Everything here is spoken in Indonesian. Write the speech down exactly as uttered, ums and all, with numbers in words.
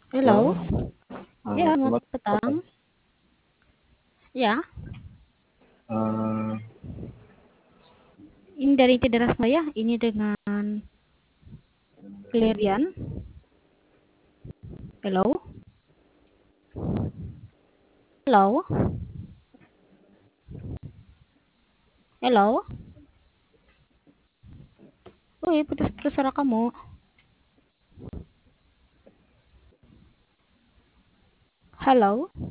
Halo, Halo, ya eee, selamat selamat petang. petang. Ya, Eee, ini dari Cedera saya, ini dengan Glerian. Halo, halo, halo. Wih, putus-putus suara kamu. Halo.